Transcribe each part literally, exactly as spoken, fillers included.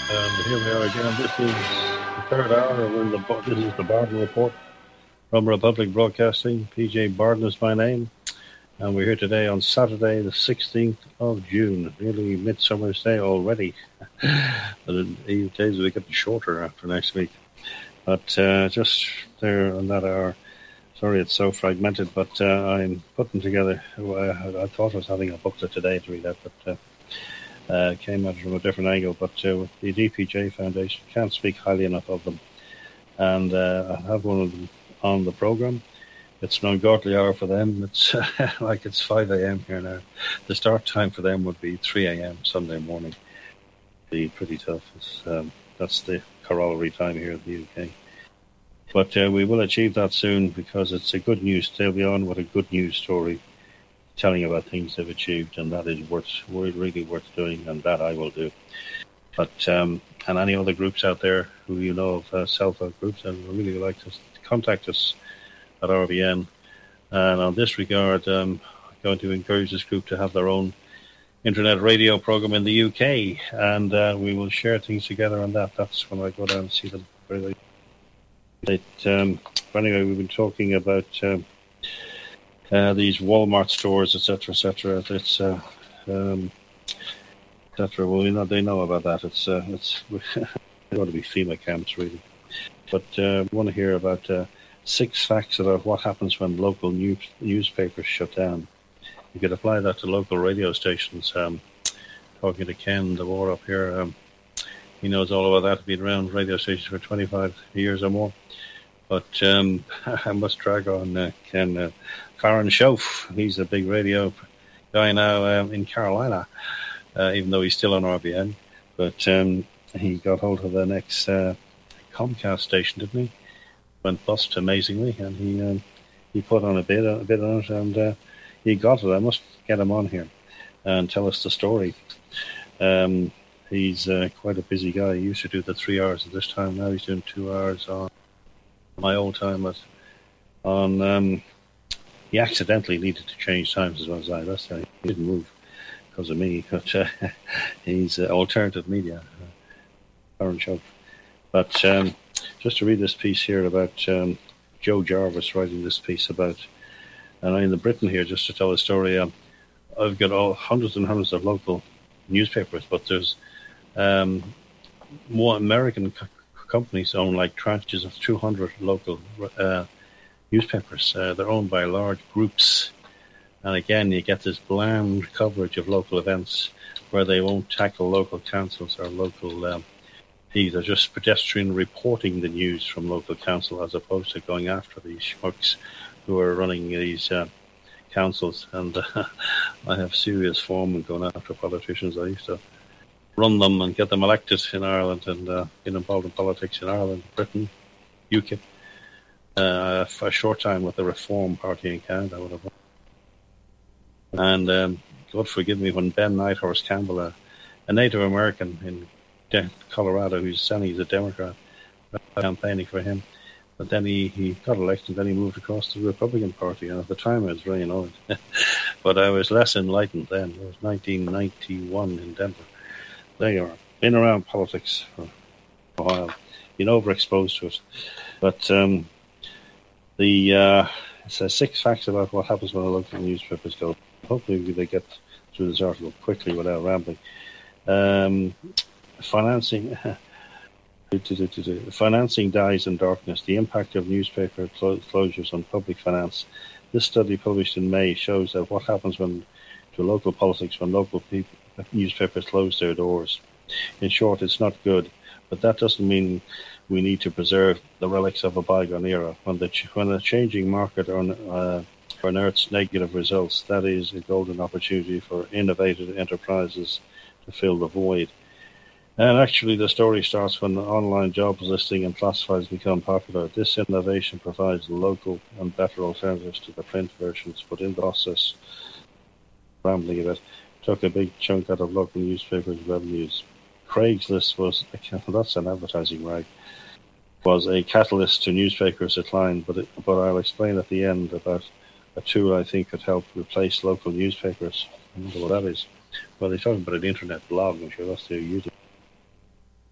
And here we are again. This is the third hour. We're in the, this is the Barden Report from Republic Broadcasting. P J Barden is my name. And we're here today on Saturday, the sixteenth of June. Nearly Midsummer's Day already. But the days will be getting shorter after next week. But uh, just there on that hour, sorry it's so fragmented, but uh, I'm putting together, I, I thought I was having a booklet today to read out, but uh, uh, came at it from a different angle. But uh, with the D P J Foundation, can't speak highly enough of them. And uh, I have one of them on the programme. It's an ungodly hour for them. It's uh, like it's five a.m. here now. The start time for them would be three a.m. Sunday morning. Be pretty tough. It's, um, that's the corollary time here in the U K. But uh, we will achieve that soon because it's a good news. They'll be on with a good news story telling about things they've achieved, and that is worth, really worth doing, and that I will do. But um, and any other groups out there who you know of, uh, self-help groups, I would really like to contact us at R B N. And on this regard, um, I'm going to encourage this group to have their own internet radio program in the U K, and uh, we will share things together on that. That's when I go down and see them very late. Um, anyway, we've been talking about um, uh, these Walmart stores, et cetera, et cetera. It's uh, um, et cetera. Well, you know, they know about that. It's uh, it's going to be FEMA camps, really. But uh, I want to hear about uh, six facts about what happens when local news newspapers shut down. You could apply that to local radio stations. Um, talking to Ken DeVore up here, um, he knows all about that. Been around radio stations for twenty-five years or more. But um, I must drag on uh, Ken. Uh, Farron Schoaf, he's a big radio guy now um, in Carolina, uh, even though he's still on R B N. But um, he got hold of the next uh, Comcast station, didn't he? Went bust amazingly, and he um, he put on a bid, a bid on it, and uh, he got it. I must get him on here and tell us the story. Um, he's uh, quite a busy guy. He used to do the three hours at this time. Now he's doing two hours on my old time. But on um, he accidentally needed to change times as well as I. That's why he didn't move because of me. But uh, he's uh, alternative media, uh, Aaron Chubb. But um, just to read this piece here about um, Joe Jarvis writing this piece about. And I'm in the Britain here just to tell a story. Um, I've got all hundreds and hundreds of local newspapers, but there's um, more American co- companies own like tranches of two hundred local uh, newspapers. Uh, they're owned by large groups. And again, you get this bland coverage of local events where they won't tackle local councils or local um, these are just pedestrian reporting the news from local council as opposed to going after these schmucks who are running these uh, councils. And uh, I have serious form in going after politicians. I used to run them and get them elected in Ireland and uh, get involved in politics in Ireland, Britain, U K I P. Uh, for a short time with the Reform Party in Canada. Would have. And um, God forgive me, when Ben Nighthorse Campbell, a, a Native American in De- Colorado, who's saying he's a Democrat, campaigning for him. But then he, he got elected, then he moved across to the Republican Party, and at the time I was very annoyed. But I was less enlightened then. It was nineteen ninety-one in Denver. There you are. Been around politics for a while. Been overexposed to it. But um, the uh, it says six facts about what happens when the local newspapers go. Hopefully they get through this article quickly without rambling. Um, financing... Financing dies in darkness. The impact of newspaper clo- closures on public finance. This study, published in May, shows that what happens when to local politics when local people, newspapers close their doors. In short, it's not good, but that doesn't mean we need to preserve the relics of a bygone era. When the ch- when a changing market on, uh, unearths negative results, that is a golden opportunity for innovative enterprises to fill the void. And actually, the story starts when online job listing and classifieds become popular. This innovation provides local and better alternatives to the print versions, but in the process, rambling a bit, took a big chunk out of local newspapers' revenues. Craigslist was, a, that's an advertising rag, was a catalyst to newspapers' decline, but, it, but I'll explain at the end about a tool I think could help replace local newspapers. I wonder what that is. Well, they're talking about an internet blog, I'm sure that's their using.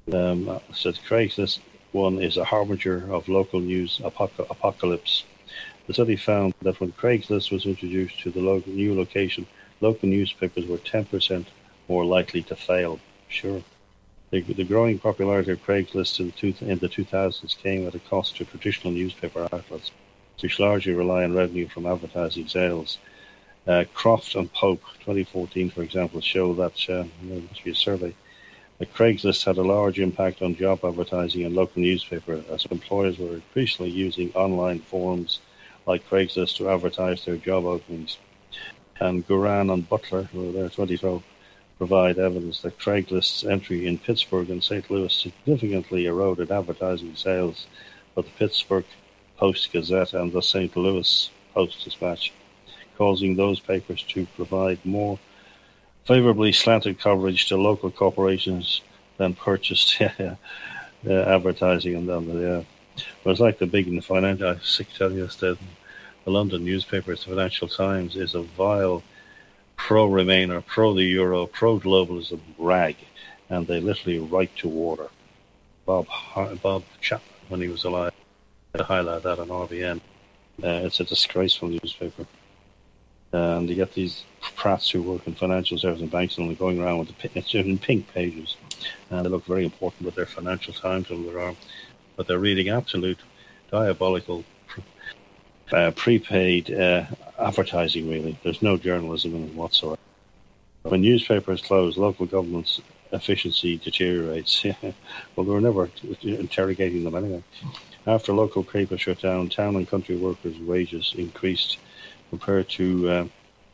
Um, uh, said Craigslist one is a harbinger of local news apoc- apocalypse. The study found that when Craigslist was introduced to the local, new location, local newspapers were ten percent more likely to fail. Sure. The, the growing popularity of Craigslist in the, two, in the two thousands came at a cost to traditional newspaper outlets, which largely rely on revenue from advertising sales. Uh, Croft and Pope, twenty fourteen, for example, show that, uh, there must be a survey, that Craigslist had a large impact on job advertising in local newspaper, as employers were increasingly using online forums like Craigslist to advertise their job openings. And Guran and Butler, who were there twenty twelve, provide evidence that Craigslist's entry in Pittsburgh and Saint Louis significantly eroded advertising sales for the Pittsburgh Post-Gazette and the Saint Louis Post-Dispatch, causing those papers to provide more favorably slanted coverage to local corporations than purchased uh, advertising on them. Yeah. But it's like the big in the financial, I'm sick to tell you this, the London newspapers, the Financial Times, is a vile pro-Remainer, pro-the Euro, pro-globalism rag, and they literally write to order. Bob Bob Chapman, when he was alive, to highlight that on R B N. Uh, it's a disgraceful newspaper. And you get these prats who work in financial services and banks and going around with the it's in pink pages, and they look very important with their Financial Times under their arm, but they're reading absolute diabolical uh, prepaid uh, advertising, really. There's no journalism in it whatsoever. When newspapers close, local government's efficiency deteriorates. Well, they were never interrogating them anyway. After local papers shut down, town and country workers' wages increased compared to uh,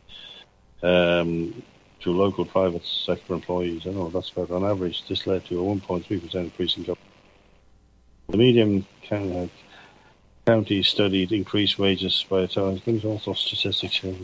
um, to local private sector employees. I know that's about on average. This led to a one point three percent increase in government. The medium uh, county studied increased wages by a time. There's also statistics here.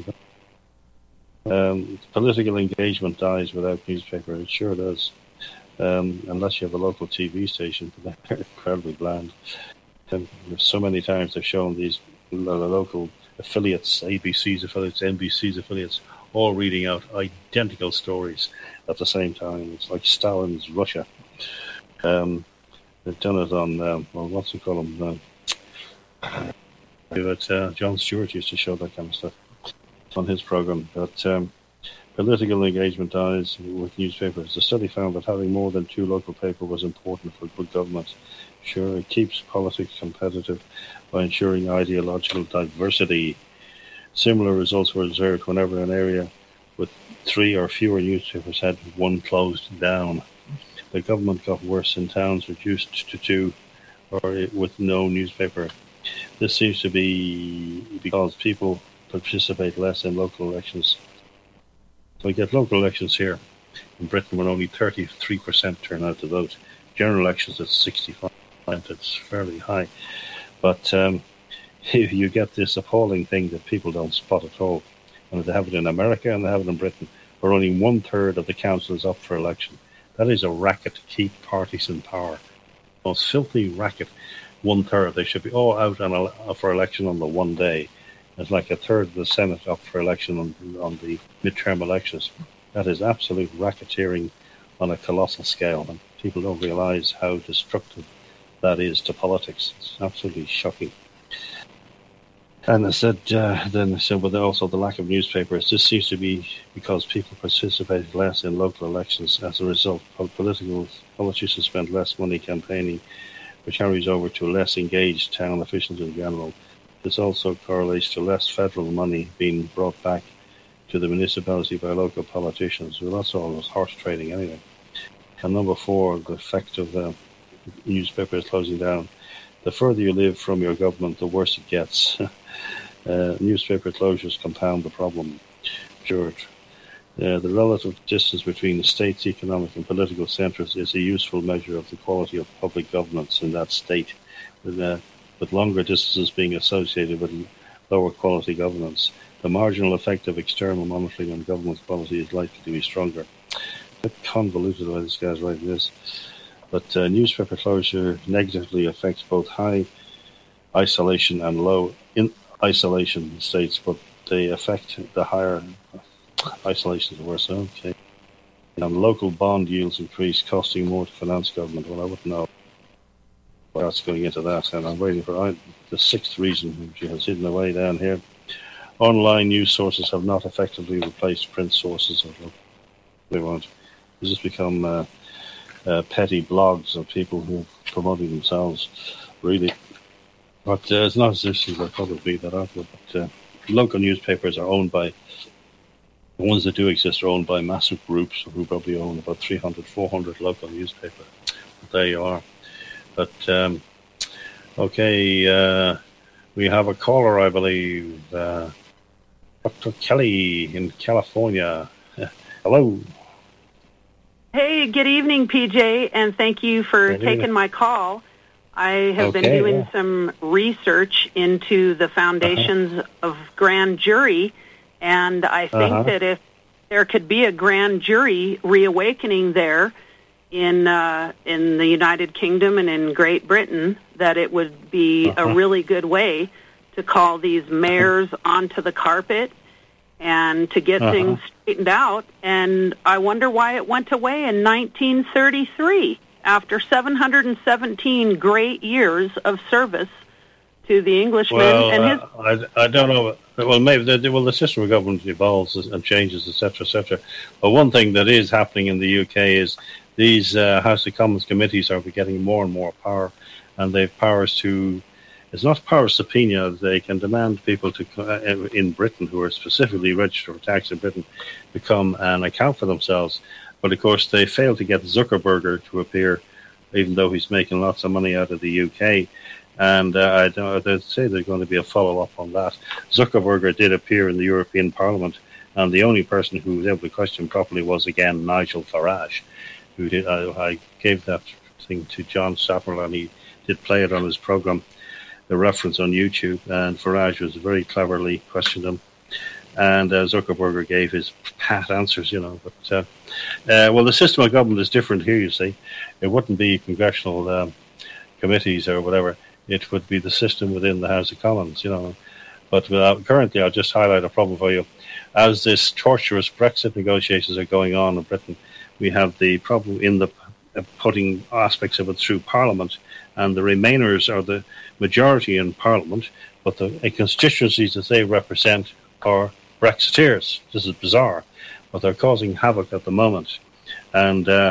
Um, political engagement dies without newspaper. It sure does. Um, unless you have a local T V station, but they're incredibly bland. And so many times they've shown these local affiliates, A B C's affiliates, N B C's affiliates, all reading out identical stories at the same time. It's like Stalin's Russia. Um, they've done it on, um, well, what's it called? Um, uh, but, uh, John Stewart used to show that kind of stuff on his program. But um, political engagement dies with newspapers. The study found that having more than two local papers was important for good government. Sure, it keeps politics competitive by ensuring ideological diversity. Similar results were observed whenever an area with three or fewer newspapers had one closed down. The government got worse in towns reduced to two or with no newspaper. This seems to be because people participate less in local elections. So we get local elections here in Britain when only thirty-three percent turn out to vote. General elections at sixty-five percent, it's fairly high. But um, you get this appalling thing that people don't spot at all. And they have it in America and they have it in Britain, where only one third of the council is up for election. That is a racket to keep parties in power. Most filthy racket. One third. They should be all out on a, for election on the one day. It's like a third of the Senate up for election on, on the midterm elections. That is absolute racketeering on a colossal scale. And people don't realise how destructive that is to politics. It's absolutely shocking. And I said, uh, then I said, but also the lack of newspapers. This seems to be because people participated less in local elections. As a result, political politicians spend less money campaigning, which carries over to less engaged town officials in general. This also correlates to less federal money being brought back to the municipality by local politicians. Well, that's all horse trading anyway. And number four, the effect of the newspapers closing down. The further you live from your government, the worse it gets. uh, newspaper closures compound the problem. Sure. Uh, the relative distance between the state's economic and political centres is a useful measure of the quality of public governance in that state, with, uh, with longer distances being associated with lower quality governance. The marginal effect of external monitoring on government quality is likely to be stronger. A bit convoluted why this guy's writing this. But uh, newspaper closure negatively affects both high isolation and low in isolation states, but they affect the higher isolation is worse. Okay. and local bond yields increase, costing more to finance government. Well, I wouldn't know what's going into that, and I'm waiting for I, the sixth reason, which has hidden away down here. Online news sources have not effectively replaced print sources. They won't. They just become uh, uh, petty blogs of people who are promoting themselves, really. But uh, it's not as if they'll probably be that out. But uh, local newspapers are owned by, the ones that do exist are owned by massive groups who probably own about three hundred, four hundred local newspapers. But there you are. But, um, okay, uh, we have a caller, I believe. Uh, Doctor Kelly in California. Hello. Hey, good evening, P J, and thank you for good taking evening. my call. I have okay, been doing yeah. some research into the foundations uh-huh. of grand jury, and I think uh-huh. that if there could be a grand jury reawakening there in uh, in the United Kingdom and in Great Britain, that it would be uh-huh. a really good way to call these mayors uh-huh. onto the carpet and to get uh-huh. things straightened out. And I wonder why it went away in nineteen thirty-three after seven hundred seventeen great years of service to the Englishman. Well, and his. Uh, I, I don't know. Well, maybe the, well, the system of government evolves and changes, et cetera, et cetera. But one thing that is happening in the U K is these uh, House of Commons committees are getting more and more power, and they have powers to. It's not power of subpoena. They can demand people to uh, in Britain who are specifically registered for tax in Britain to come and account for themselves. But of course, they failed to get Zuckerberg to appear, even though he's making lots of money out of the U K. And uh, I don't. They'd say there's going to be a follow up on that. Zuckerberg did appear in the European Parliament, and the only person who was able to question properly was again Nigel Farage. Who did? I, I gave that thing to John Sappel, and he did play it on his program, the reference on YouTube. And Farage was very cleverly questioned him, and uh, Zuckerberg gave his pat answers. You know, but uh, uh, well, the system of government is different here. You see, it wouldn't be congressional um, committees or whatever. It would be the system within the House of Commons. You know, but uh, currently, I'll just highlight a problem for you. As this torturous Brexit negotiations are going on in Britain, we have the problem in the uh, putting aspects of it through Parliament, and the Remainers are the majority in Parliament, but the uh, constituencies that they represent are Brexiteers. This is bizarre, but they're causing havoc at the moment. And uh,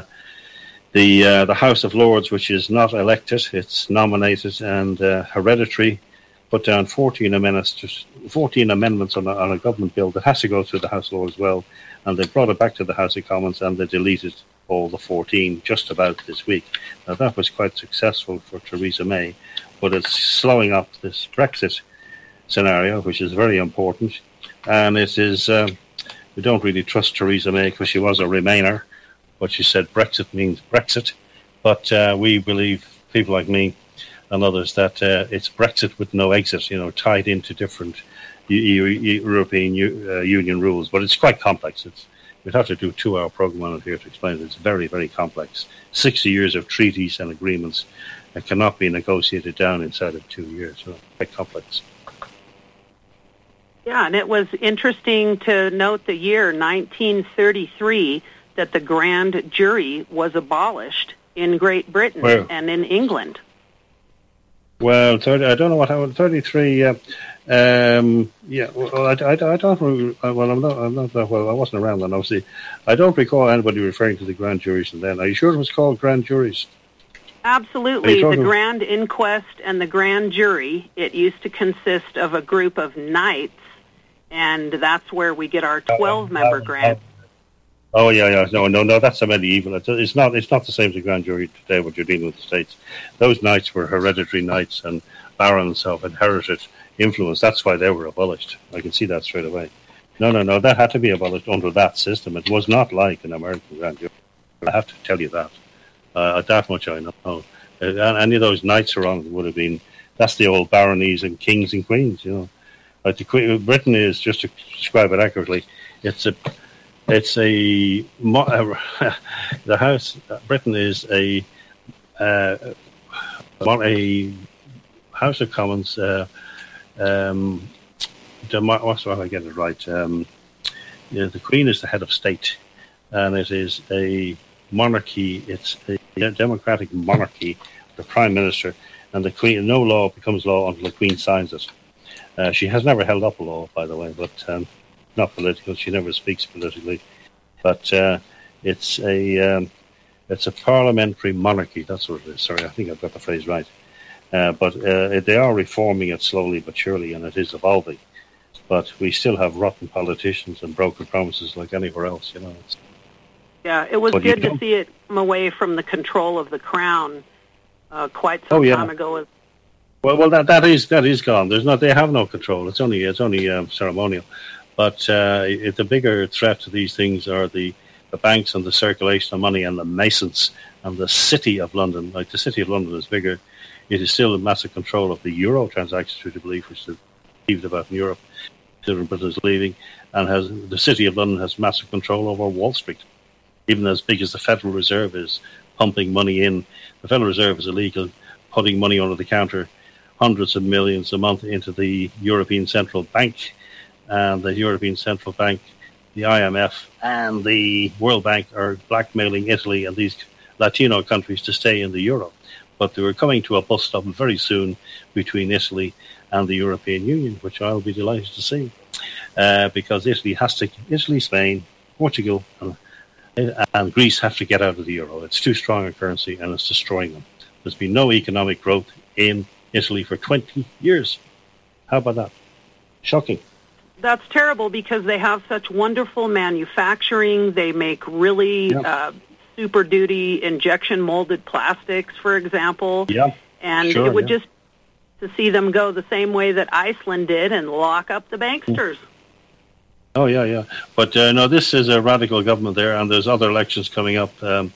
the uh, the House of Lords, which is not elected, it's nominated and uh, hereditary, put down fourteen amendments, fourteen amendments on a, on a government bill that has to go through the House of Lords as well, and they brought it back to the House of Commons and they deleted all the fourteen just about this week. Now that was quite successful for Theresa May, but it's slowing up this Brexit scenario, which is very important. And it is, uh, we don't really trust Theresa May because she was a Remainer, but she said Brexit means Brexit. But uh, we believe, people like me and others, that uh, it's Brexit with no exit, you know, tied into different U- U- European U- uh, Union rules. But it's quite complex. It's We'd have to do a two-hour program on it here to explain it. It's very, very complex. sixty years of treaties and agreements that cannot be negotiated down inside of two years. So it's quite complex. Yeah, and it was interesting to note the year nineteen thirty-three that the grand jury was abolished in Great Britain well, and in England. Well, thirty, I don't know what happened. thirty-three. Uh, um, yeah, well, I, I, I don't. Well, I'm not. I'm not. Well, I wasn't around then. Obviously, I don't recall anybody referring to the grand juries and then. Are you sure it was called grand juries? Absolutely. The grand inquest and the grand jury. It used to consist of a group of knights, and that's where we get our twelve-member grand. Oh yeah, yeah. No, no, no. That's a medieval. It's not. It's not the same as the grand jury today. What you're dealing with the states. Those knights were hereditary knights and barons of inherited influence. That's why they were abolished. I can see that straight away. No, no, no. That had to be abolished under that system. It was not like an American grand jury. I have to tell you that. Uh, that much I know. Uh, any of those knights around would have been. That's the old baronies and kings and queens. You know, like the Queen, Britain is, just to describe it accurately. It's a. It's a. The House. Britain is a. Uh, a House of Commons. Uh, um, what's why I get it right? Um, you know, the Queen is the head of state, and it is a monarchy. It's a democratic monarchy. The Prime Minister and the Queen. No law becomes law until the Queen signs it. Uh, she has never held up a law, by the way, but um, not political. She never speaks politically. But uh, it's a um, it's a parliamentary monarchy. That's what it is. Sorry, I think I've got the phrase right. Uh, but uh, they are reforming it slowly but surely, and it is evolving. But we still have rotten politicians and broken promises like anywhere else, you know. It's, yeah, it was good to see it come away from the control of the crown uh, quite some oh, yeah. time ago. Well, well, that that is that is gone. There's not. They have no control. It's only it's only um, ceremonial. But uh, it, the bigger threat to these things are the, the banks and the circulation of money and the Masons and the City of London. Like the City of London is bigger. It is still in massive control of the euro transactions, which I believe, which is believed about in Europe. Britain is leaving, and has the City of London has massive control over Wall Street, even as big as the Federal Reserve is pumping money in. The Federal Reserve is illegal, putting money under the counter, hundreds of millions a month into the European Central Bank, and the European Central Bank, the I M F, and the World Bank are blackmailing Italy and these Latino countries to stay in the euro. But they were coming to a bus stop very soon between Italy and the European Union, which I'll be delighted to see, uh, because Italy has to, Italy, Spain, Portugal, and, and Greece have to get out of the euro. It's too strong a currency, and it's destroying them. There's been no economic growth in Italy for twenty years. How about that? Shocking. That's terrible because they have such wonderful manufacturing. They make really yeah. uh, super duty injection molded plastics, for example. Yeah. And sure, it would yeah. just to see them go the same way that Iceland did and lock up the banksters. Oh, yeah, yeah. But uh, no, this is a radical government there, and there's other elections coming up. Um,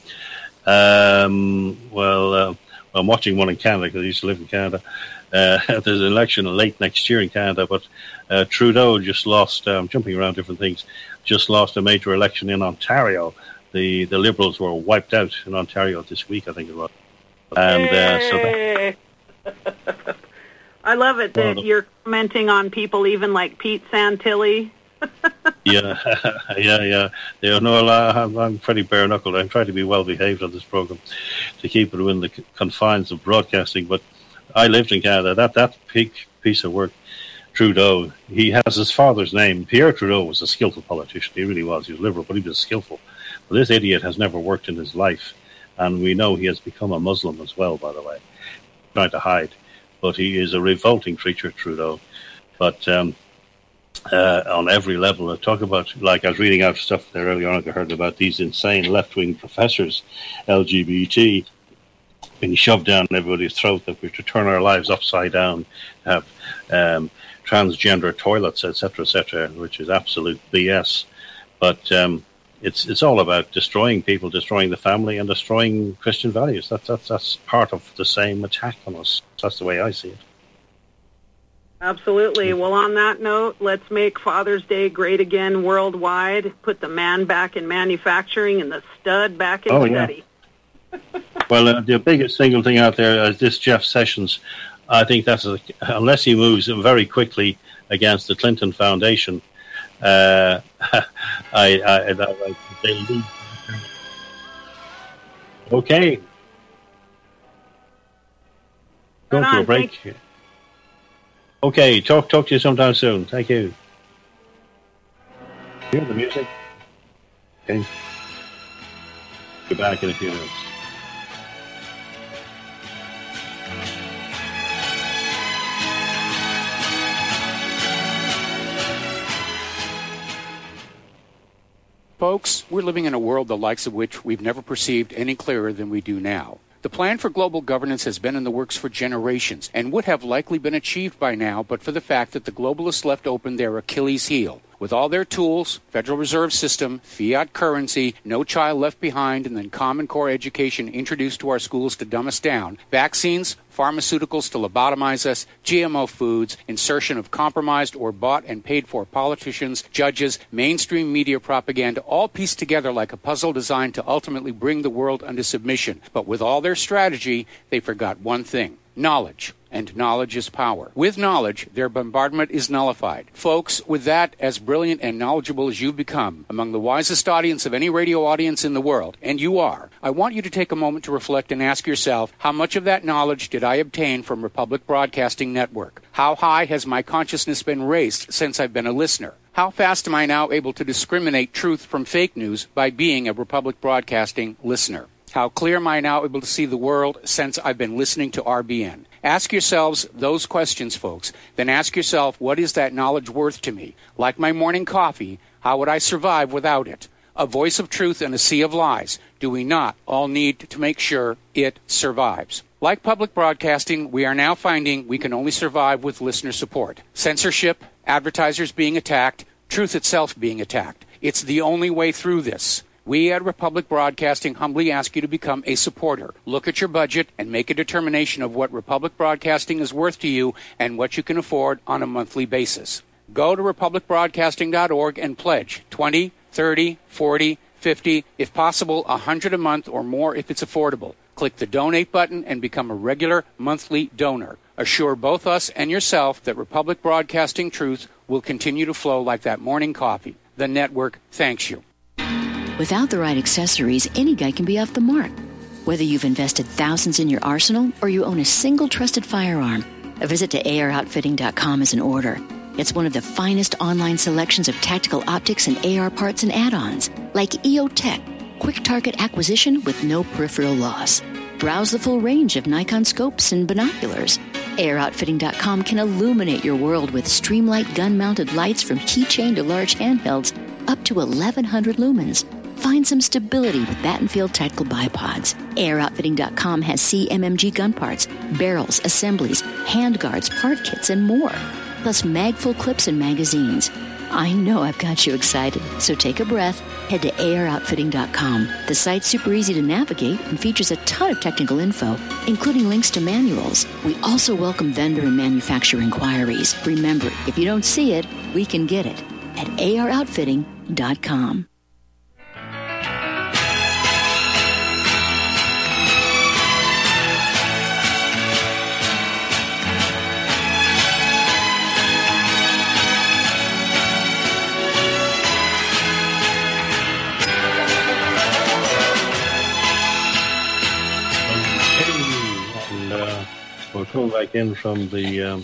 um, well, uh, I'm watching one in Canada because I used to live in Canada. Uh, there's an election late next year in Canada, but uh, Trudeau just lost, um, jumping around different things, just lost a major election in Ontario. The the Liberals were wiped out in Ontario this week, I think it was. And uh, so that, I love it that well, you're commenting on people even like Pete Santilli. yeah, yeah, yeah. They know I'm, I'm pretty bare knuckled. I'm trying to be well behaved on this program to keep it within the confines of broadcasting. But I lived in Canada. That that big piece of work, Trudeau. He has his father's name. Pierre Trudeau was a skillful politician. He really was. He was liberal, but he was skillful. But this idiot has never worked in his life, and we know he has become a Muslim as well. By the way, trying to hide, but he is a revolting creature, Trudeau. But um, uh, on every level, I talk about, like I was reading out stuff there earlier on. I heard about these insane left-wing professors, L G B T, being shoved down everybody's throat that we have to turn our lives upside down, have um, transgender toilets, et cetera, et cetera, which is absolute B S. But um, it's it's all about destroying people, destroying the family, and destroying Christian values. That's that's that's part of the same attack on us. That's the way I see it. Absolutely. Well, on that note, let's make Father's Day great again worldwide. Put the man back in manufacturing and the stud back in oh, study. Yeah. Well, uh, the biggest single thing out there is this Jeff Sessions. I think that's a, unless he moves very quickly against the Clinton Foundation, uh, I, I, I, I they'll leave. Okay. Go to a break. Thank- Okay, talk talk to you sometime soon. Thank you. Hear the music? Okay. Be back in a few minutes. Folks, we're living in a world the likes of which we've never perceived any clearer than we do now. The plan for global governance has been in the works for generations and would have likely been achieved by now but for the fact that the globalists left open their Achilles heel. With all their tools, Federal Reserve System, fiat currency, no child left behind, and then Common Core education introduced to our schools to dumb us down, vaccines, pharmaceuticals to lobotomize us, G M O foods, insertion of compromised or bought and paid for politicians, judges, mainstream media propaganda, all pieced together like a puzzle designed to ultimately bring the world under submission. But with all their strategy, they forgot one thing: Knowledge. And knowledge is power. With knowledge, their bombardment is nullified. Folks, with that, as brilliant and knowledgeable as you've become, among the wisest audience of any radio audience in the world, and you are, I want you to take a moment to reflect and ask yourself, how much of that knowledge did I obtain from Republic Broadcasting Network? How high has my consciousness been raised since I've been a listener? How fast am I now able to discriminate truth from fake news by being a Republic Broadcasting listener? How clear am I now able to see the world since I've been listening to R B N? Ask yourselves those questions, folks. Then ask yourself, what is that knowledge worth to me? Like my morning coffee, how would I survive without it? A voice of truth in a sea of lies. Do we not all need to make sure it survives? Like public broadcasting, we are now finding we can only survive with listener support. Censorship, advertisers being attacked, truth itself being attacked. It's the only way through this. We at Republic Broadcasting humbly ask you to become a supporter. Look at your budget and make a determination of what Republic Broadcasting is worth to you and what you can afford on a monthly basis. Go to republic broadcasting dot org and pledge twenty, thirty, forty, fifty, if possible, one hundred a month or more if it's affordable. Click the donate button and become a regular monthly donor. Assure both us and yourself that Republic Broadcasting truth will continue to flow like that morning coffee. The network thanks you. Without the right accessories, any guy can be off the mark. Whether you've invested thousands in your arsenal or you own a single trusted firearm, a visit to A R outfitting dot com is in order. It's one of the finest online selections of tactical optics and A R parts and add-ons, like E O Tech, quick target acquisition with no peripheral loss. Browse the full range of Nikon scopes and binoculars. A R outfitting dot com can illuminate your world with Streamlight gun-mounted lights from keychain to large handhelds up to eleven hundred lumens. Find some stability with Battenfield Tactical Bipods. A R outfitting dot com has C M M G gun parts, barrels, assemblies, handguards, part kits, and more. Plus mag-full clips and magazines. I know I've got you excited, so take a breath. Head to A R outfitting dot com. The site's super easy to navigate and features a ton of technical info, including links to manuals. We also welcome vendor and manufacturer inquiries. Remember, if you don't see it, we can get it at A R outfitting dot com. We're coming back in from the um,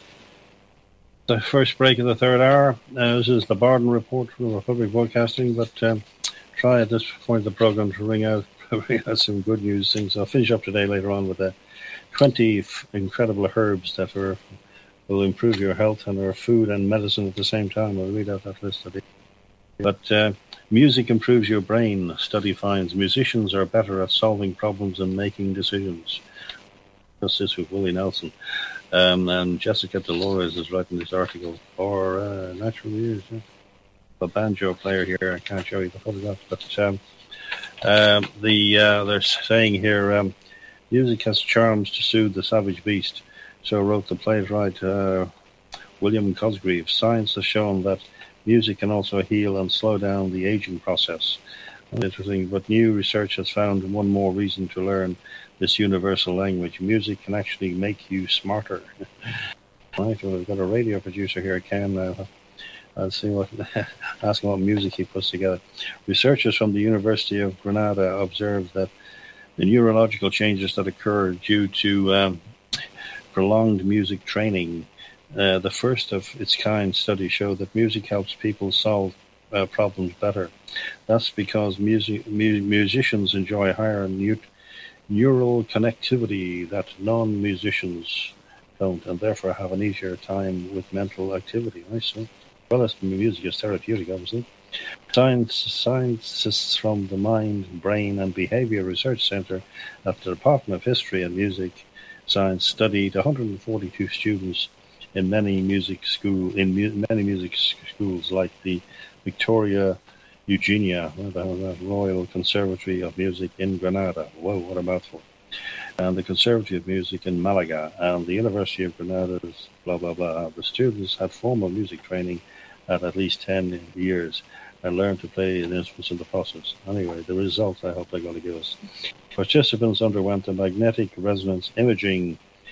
the first break of the third hour. Uh, this is the Barden Report from Republic Broadcasting, but um, try at this point of the program to ring out, bring out some good news things. I'll finish up today later on with the twenty f- incredible herbs that are, will improve your health and are food and medicine at the same time. I'll read out that list today. But uh, music improves your brain. Study finds musicians are better at solving problems and making decisions. This with Willie Nelson, um, and Jessica Dolores is writing this article for uh, Natural News. Yeah. A banjo player here. I can't show you the photograph, but um, um, the uh, they're saying here, um, music has charms to soothe the savage beast. So wrote the playwright uh, William Cosgrave. Science has shown that music can also heal and slow down the aging process. Interesting, but new research has found one more reason to learn this universal language. Music can actually make you smarter. Right, well, we've got a radio producer here, Ken. Uh, I'll see what, ask him what music he puts together. Researchers from the University of Granada observed that the neurological changes that occur due to um, prolonged music training, uh, the first of its kind study showed that music helps people solve uh, problems better. That's because music, mu- musicians enjoy higher new, neural connectivity that non-musicians don't, and therefore have an easier time with mental activity. I see. Well, as music is therapeutic, obviously. Science, scientists from the Mind, Brain and Behavior Research Center at the Department of History and Music Science studied one hundred forty-two students in many music school in mu- many music schools like the Victoria Eugenia, the Royal Conservatory of Music in Granada. Whoa, what a mouthful. And the Conservatory of Music in Malaga and the University of Granada's blah, blah, blah. The students had formal music training at at least ten years and learned to play an instrument in the process. Anyway, the results I hope they're going to give us. Participants underwent a magnetic resonance imaging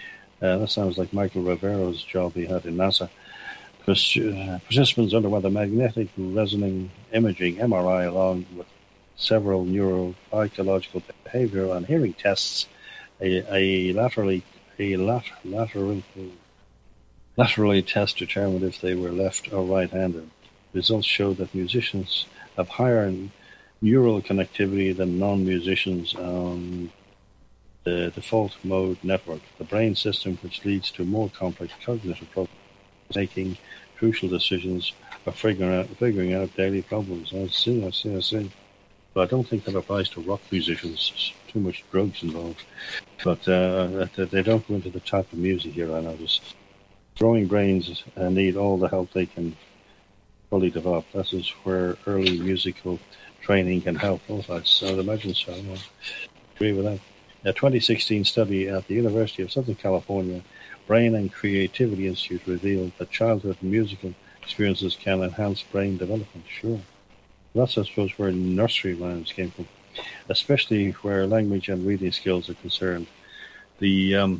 Uh, that sounds like Michael Rivero's job he had in NASA. Participants underwent a magnetic resonance imaging, M R I, along with several neuropsychological, behavioral, and hearing tests. A, a laterally, a lat, laterally, laterally test determined if they were left or right-handed. Results show that musicians have higher neural connectivity than non-musicians on the default mode network, the brain system which leads to more complex cognitive problems, making crucial decisions or figuring out, figuring out daily problems. I see, I see, I see. But I don't think that applies to rock musicians. There's too much drugs involved. But uh, they don't go into the type of music here, I notice. Growing brains uh, need all the help they can fully develop. That is where early musical training can help. Oh, I would imagine so. I agree with that. A twenty sixteen study at the University of Southern California Brain and Creativity Institute revealed that childhood musical experiences can enhance brain development. Sure. That's, I suppose, where nursery rhymes came from, especially where language and reading skills are concerned. The um,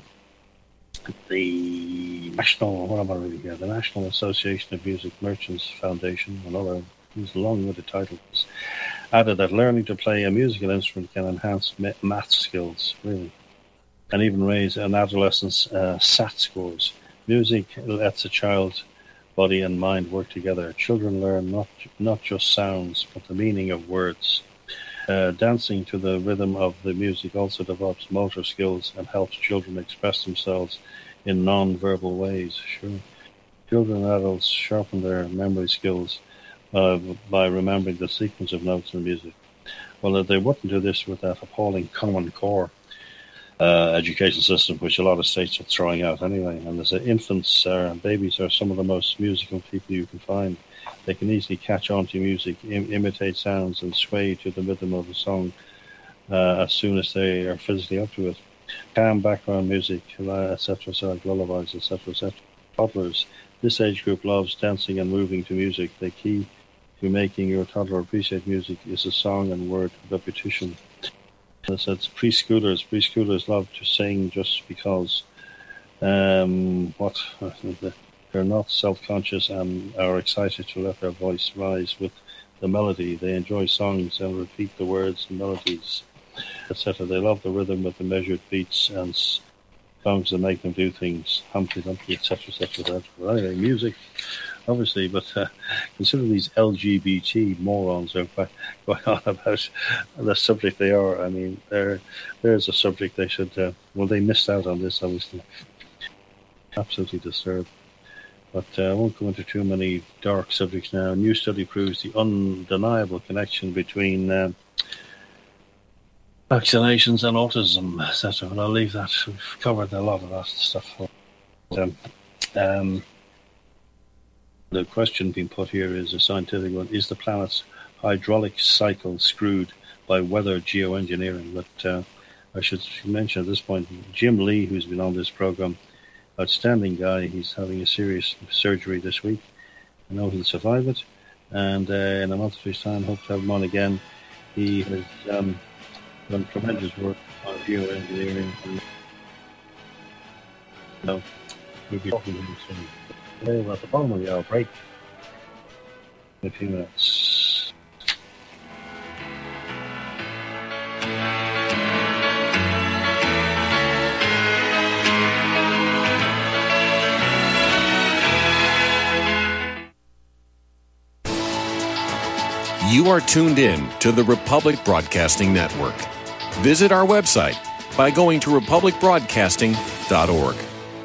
the National, what am I reading here? The National Association of Music Merchants Foundation, another these long-winded titles, added that learning to play a musical instrument can enhance math skills, really, and even raise an adolescent's uh, S A T scores. Music lets a child's body and mind work together. Children learn not not just sounds, but the meaning of words. Uh, dancing to the rhythm of the music also develops motor skills and helps children express themselves in non-verbal ways. Sure. Children and adults sharpen their memory skills uh, by remembering the sequence of notes in music. Well, they wouldn't do this with that appalling Common Core uh, education system, which a lot of states are throwing out anyway. And there's uh, infants and uh, babies are some of the most musical people you can find. They can easily catch on to music, im- imitate sounds, and sway to the rhythm of a song uh, as soon as they are physically up to it. Calm background music, et cetera, so lullabies, et cetera, et cetera. Toddlers. This age group loves dancing and moving to music. The key to making your toddler appreciate music is a song and word repetition. As it's preschoolers. Preschoolers love to sing just because um, what they're not self-conscious and are excited to let their voice rise with the melody. They enjoy songs and repeat the words and melodies, et cetera. They love the rhythm with the measured beats and songs that make them do things, Humpty Dumpty, et cetera, et cetera. Well, anyway, music, obviously, but uh, consider these L G B T morons are going on about the subject they are. I mean, there, there's a subject they should, uh, well, they missed out on this, obviously. Absolutely disturbed. But uh, I won't go into too many dark subjects now. A new study proves the undeniable connection between uh, vaccinations and autism, et cetera. And I'll leave that. We've covered a lot of that stuff. Um, um, the question being put here is a scientific one. Is the planet's hydraulic cycle screwed by weather geoengineering? But uh, I should mention at this point, Jim Lee, who's been on this program, outstanding guy. He's having a serious surgery this week. I know he'll survive it. And uh, in a month or two's time, hope to have him on again. He has um, done tremendous work on geoengineering. And so we'll be talking to him soon. Today we're at the bottom of the hour break. In a few minutes. You are tuned in to the Republic Broadcasting Network. Visit our website by going to republic broadcasting dot org.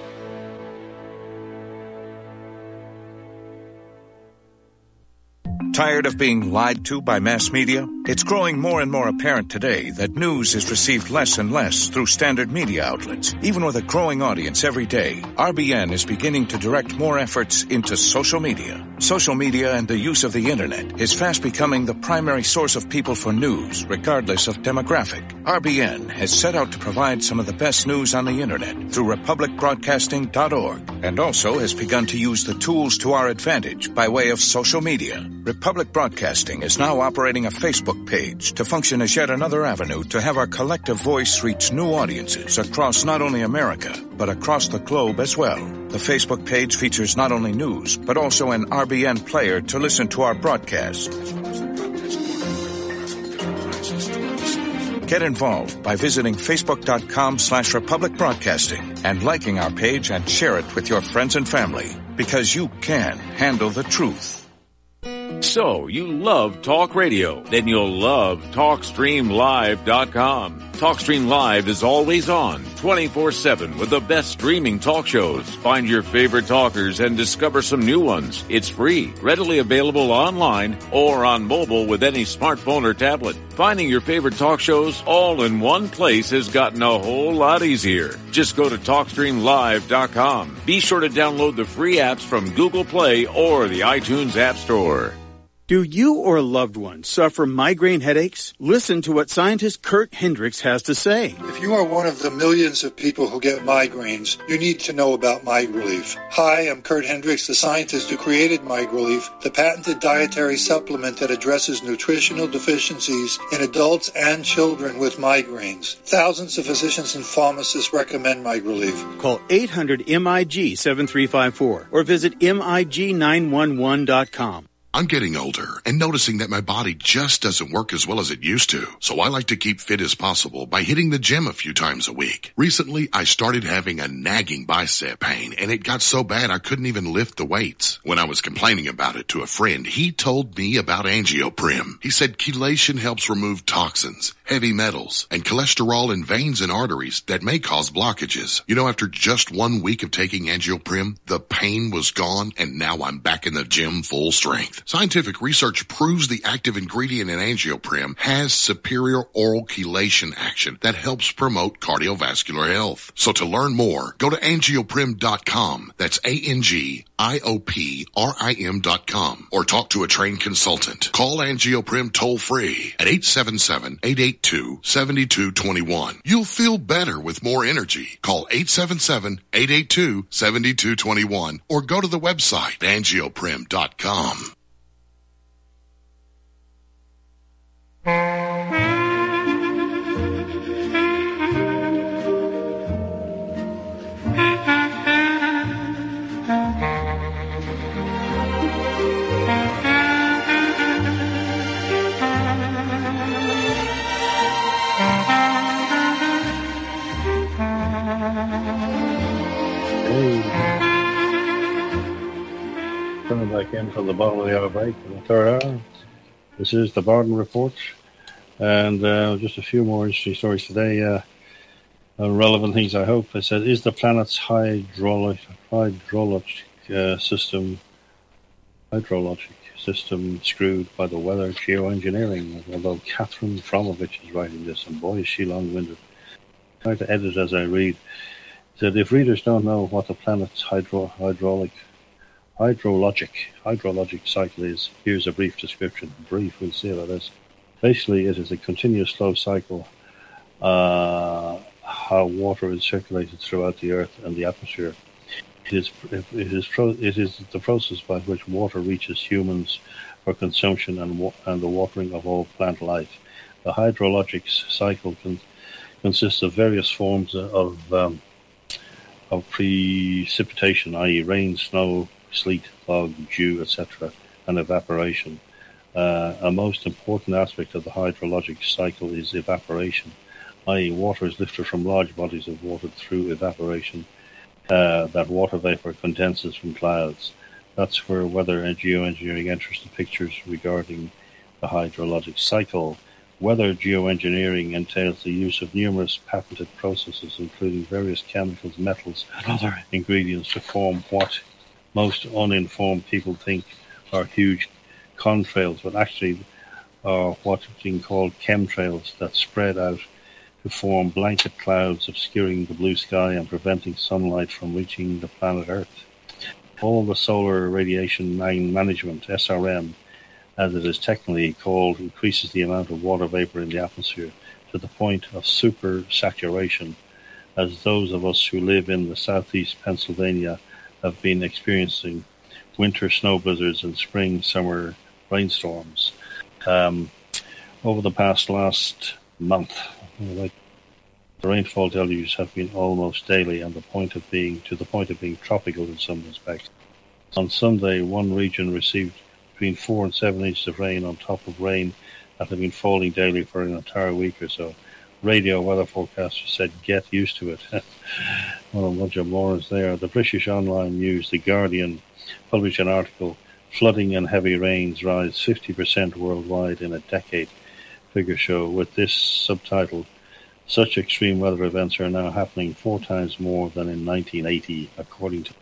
Tired of being lied to by mass media? It's growing more and more apparent today that news is received less and less through standard media outlets. Even with a growing audience every day, R B N is beginning to direct more efforts into social media. Social media and the use of the internet is fast becoming the primary source of people for news, regardless of demographic. R B N has set out to provide some of the best news on the internet through republic broadcasting dot org, and also has begun to use the tools to our advantage by way of social media. Republic Broadcasting is now operating a Facebook page to function as yet another avenue to have our collective voice reach new audiences across not only America, but across the globe as well. The Facebook page features not only news, but also an R B N player to listen to our broadcast. Get involved by visiting facebook.com slash Republic Broadcasting and liking our page and share it with your friends and family, because you can handle the truth. So, you love talk radio? Then you'll love talk stream live dot com. TalkStream Live is always on, twenty-four seven, with the best streaming talk shows. Find your favorite talkers and discover some new ones. It's free, readily available online or on mobile with any smartphone or tablet. Finding your favorite talk shows all in one place has gotten a whole lot easier. Just go to talk stream live dot com. Be sure to download the free apps from Google Play or the iTunes App Store. Do you or a loved one suffer migraine headaches? Listen to what scientist Kurt Hendricks has to say. If you are one of the millions of people who get migraines, you need to know about MigRelief. Hi, I'm Kurt Hendricks, the scientist who created MigRelief, the patented dietary supplement that addresses nutritional deficiencies in adults and children with migraines. Thousands of physicians and pharmacists recommend MigRelief. Call eight hundred M I G seven three five four or visit M I G nine one one dot com. I'm getting older and noticing that my body just doesn't work as well as it used to. So I like to keep fit as possible by hitting the gym a few times a week. Recently, I started having a nagging bicep pain, and it got so bad I couldn't even lift the weights. When I was complaining about it to a friend, he told me about AngioPrim. He said chelation helps remove toxins, heavy metals, and cholesterol in veins and arteries that may cause blockages. You know, after just one week of taking AngioPrim, the pain was gone, and now I'm back in the gym full strength. Scientific research proves the active ingredient in AngioPrim has superior oral chelation action that helps promote cardiovascular health. So to learn more, go to angioprim dot com. That's A N G I O P R I M dot com. Or talk to a trained consultant. Call AngioPrim toll-free at eight seven seven, eight eight two, seven two two one. You'll feel better with more energy. Call eight seven seven, eight eight two, seven two two one or go to the website angioprim dot com. Coming back in from the bottom of the hour break in the third hour. This is the Barden Report, and uh, just a few more interesting stories today. Uh, uh, relevant things, I hope. I said, is the planet's hydraulic hydrologic uh, system hydrologic system screwed by the weather geoengineering? Although Catherine Fromovich is writing this, and boy, is she long-winded. I try to edit as I read. Said, if readers don't know what the planet's hydro hydraulic hydrologic hydrologic cycle is, here's a brief description. Brief, we'll see what it is. Basically, it is a continuous flow cycle, uh, how water is circulated throughout the earth and the atmosphere. It is it is pro, it is the process by which water reaches humans for consumption and wa- and the watering of all plant life. The hydrologic cycle con- consists of various forms of um, of precipitation, that is, rain, snow, sleet, fog, dew, et cetera, and evaporation. Uh, a most important aspect of the hydrologic cycle is evaporation, that is, water is lifted from large bodies of water through evaporation. Uh, that water vapor condenses from clouds. That's where weather and geoengineering enters the pictures regarding the hydrologic cycle. Weather geoengineering entails the use of numerous patented processes, including various chemicals, metals, and other ingredients to form what most uninformed people think are huge contrails, but actually are what is being called chemtrails that spread out to form blanket clouds obscuring the blue sky and preventing sunlight from reaching the planet Earth. all the solar radiation management, S R M, as it is technically called, increases the amount of water vapor in the atmosphere to the point of super saturation, as those of us who live in the southeast Pennsylvania have been experiencing winter snow blizzards and spring summer rainstorms. Um, over the past last month, like, the rainfall deluges have been almost daily, and the point of being to the point of being tropical in some respects. On Sunday, one region received between four and seven inches of rain on top of rain that had been falling daily for an entire week or so. Radio weather forecasters said, "Get used to it." Well, a bunch of morons there. The British online news, The Guardian, published an article, "Flooding and heavy rains rise fifty percent worldwide in a decade." Figures show, with this subtitle, "Such extreme weather events are now happening four times more than in nineteen eighty, according to..."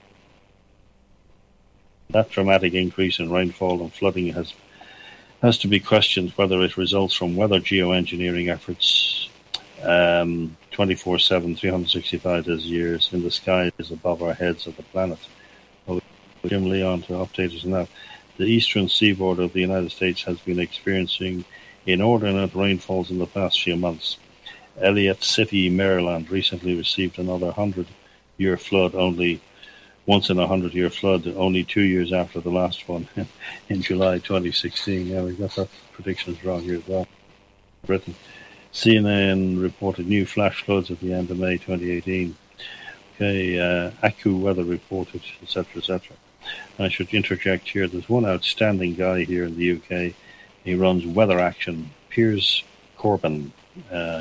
That dramatic increase in rainfall and flooding has has to be questioned whether it results from weather geoengineering efforts um, twenty-four seven, three hundred sixty-five days years in the skies above our heads of the planet. Well, Jim Leon to update us on that. The eastern seaboard of the United States has been experiencing inordinate rainfalls in the past few months. Elliott City, Maryland, recently received another hundred-year flood, only once in a hundred-year flood, only two years after the last one in July twenty sixteen. Yeah, we got our predictions wrong here as well. Britain. C N N reported new flash floods at the end of May twenty eighteen. Okay, uh, AccuWeather reported, et cetera, et cetera. I should interject here, there's one outstanding guy here in the U K. He runs Weather Action, Piers Corbyn. Uh,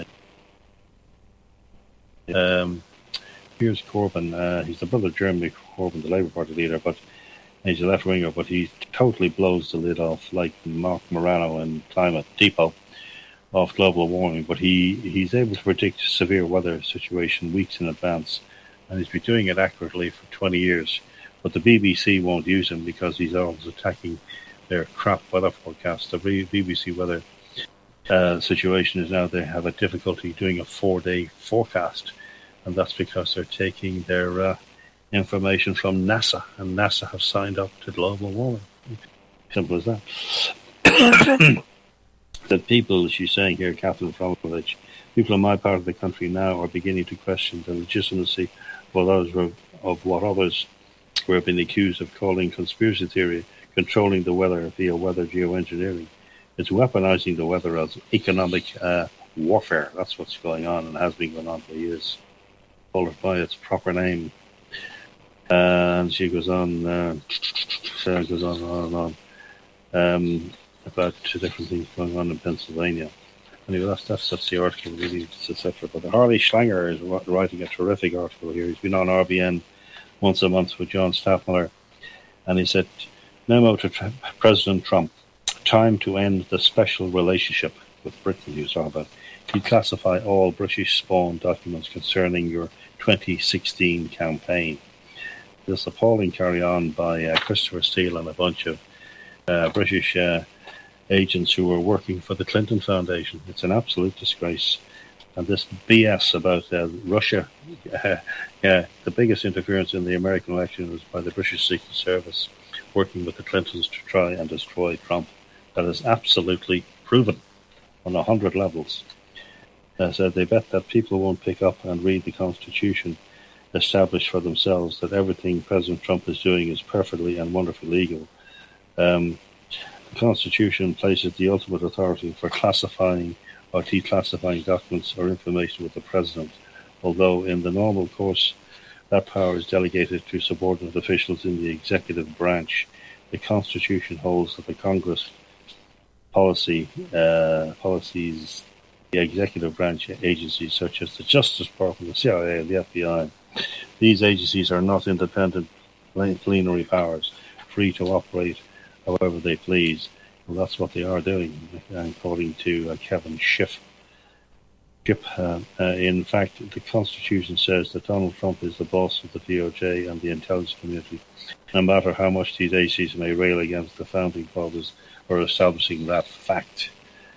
um, Piers Corbyn, uh, he's the brother of Jeremy Corbyn, the Labour Party leader, but he's a left-winger, but he totally blows the lid off, like Mark Morano and Climate Depot, of global warming. But he, he's able to predict severe weather situation weeks in advance, and he's been doing it accurately for twenty years. But the B B C won't use him because he's always attacking their crap weather forecast. The B B C weather uh, situation is now they have a difficulty doing a four-day forecast, and that's because they're taking their uh, information from NASA, and NASA have signed up to global warming. Simple as that. That people, she's saying here, Catherine Fromovich, people in my part of the country now are beginning to question the legitimacy of others, of what others were being accused of calling conspiracy theory, controlling the weather via weather geoengineering. It's weaponizing the weather as economic uh, warfare. That's what's going on and has been going on for years. Call it by its proper name. Uh, and she goes on, uh, Sarah goes on and on and on um, about two different things going on in Pennsylvania. Anyway, that's that's, that's the article, really, et cetera. But Harley Schlanger is writing a terrific article here. He's been on R B N once a month with John Staffmiller, and he said, "Memo to Tr- President Trump, time to end the special relationship with Britain you saw about. Declassify all British spawn documents concerning your twenty sixteen campaign." This appalling carry-on by uh, Christopher Steele and a bunch of uh, British uh, agents who were working for the Clinton Foundation. It's an absolute disgrace. And this B S about uh, Russia, uh, uh, the biggest interference in the American election was by the British Secret Service working with the Clintons to try and destroy Trump. That is absolutely proven on a hundred levels. They said they bet that people won't pick up and read the Constitution established for themselves, that everything President Trump is doing is perfectly and wonderfully legal. Um, the Constitution places the ultimate authority for classifying or declassifying documents or information with the President, although in the normal course that power is delegated to subordinate officials in the executive branch. The Constitution holds that the Congress policy uh, policies, the executive branch agencies such as the Justice Department, the C I A, and the F B I, these agencies are not independent plenary powers, free to operate however they please. Well, that's what they are doing, according to uh, Kevin Schiff. Schiff uh, uh, in fact, the Constitution says that Donald Trump is the boss of the D O J and the intelligence community, no matter how much these agencies may rail against the founding fathers or establishing that fact.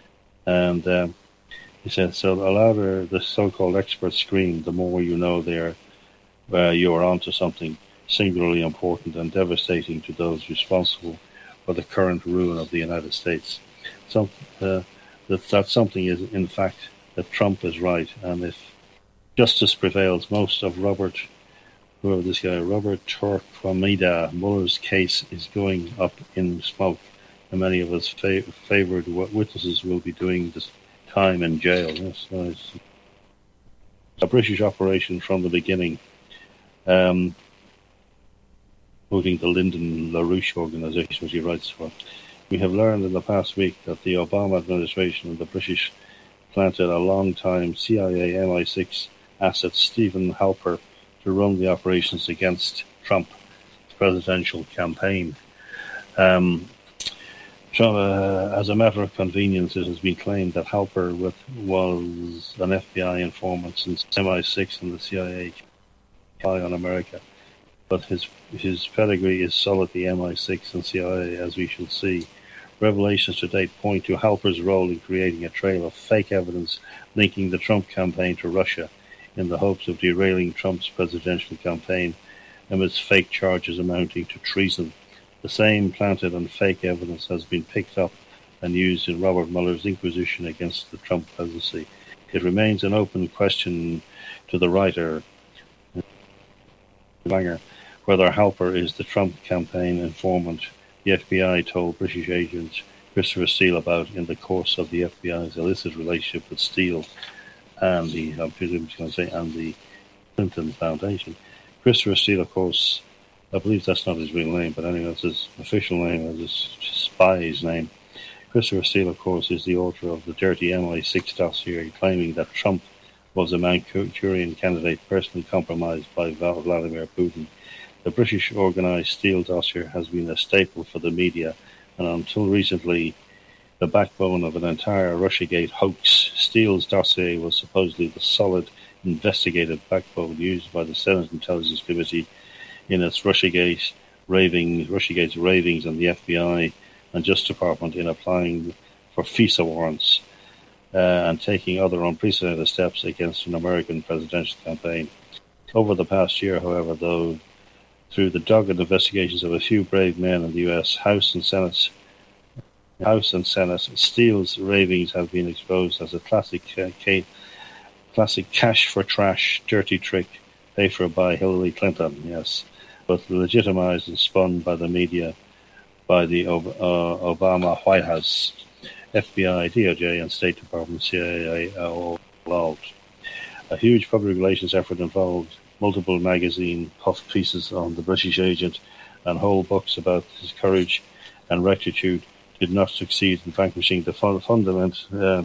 And um, he said, so the louder the so-called experts scream, the more you know they're, uh, you are onto something. singularly important and devastating to those responsible for the current ruin of the United States. Some, uh, that, that something is, in fact, that Trump is right, and if justice prevails, most of Robert, whoever this guy, Robert Torquemada Mueller's case is going up in smoke, and many of his fa- favoured witnesses will be doing this time in jail. Yes, so it's a British operation from the beginning, um, including the Lyndon LaRouche organisation, which he writes for. We have learned in the past week that the Obama administration and the British planted a long-time C I A M I six asset, Stephen Halper, to run the operations against Trump's presidential campaign. Um, Trump, uh, as a matter of convenience, it has been claimed that Halper with, was an F B I informant since M I six and the C I A spy on America. But his his pedigree is solid, the M I six and C I A, as we shall see. Revelations to date point to Halper's role in creating a trail of fake evidence linking the Trump campaign to Russia in the hopes of derailing Trump's presidential campaign amidst fake charges amounting to treason. The same planted and fake evidence has been picked up and used in Robert Mueller's inquisition against the Trump presidency. It remains an open question to the writer, whether Halper is the Trump campaign informant the F B I told British agent Christopher Steele about in the course of the F B I's illicit relationship with Steele and the, I'm presuming going to say, and the Clinton Foundation. Christopher Steele, of course, I believe that's not his real name, but anyway, that's his official name, that's his spy's name. Christopher Steele, of course, is the author of the dirty M I six dossier, claiming that Trump was a Manchurian candidate personally compromised by Vladimir Putin. The British organised Steele dossier has been a staple for the media, and until recently, the backbone of an entire Russiagate hoax. Steele's dossier was supposedly the solid investigative backbone used by the Senate Intelligence Committee in its Russiagate raving, Russiagate's ravings on the F B I and Justice Department in applying for FISA warrants uh, and taking other unprecedented steps against an American presidential campaign. Over the past year, however, though, through the dogged investigations of a few brave men in the U S House and Senate, House and Senate, Steele's ravings have been exposed as a classic, uh, classic cash for trash, dirty trick, paid for by Hillary Clinton. Yes, but legitimized and spun by the media, by the uh, Obama White House, F B I, D O J, and State Department, C I A, are all involved. A huge public relations effort involved multiple magazine puff pieces on the British agent and whole books about his courage and rectitude did not succeed in vanquishing the fun- fundament uh,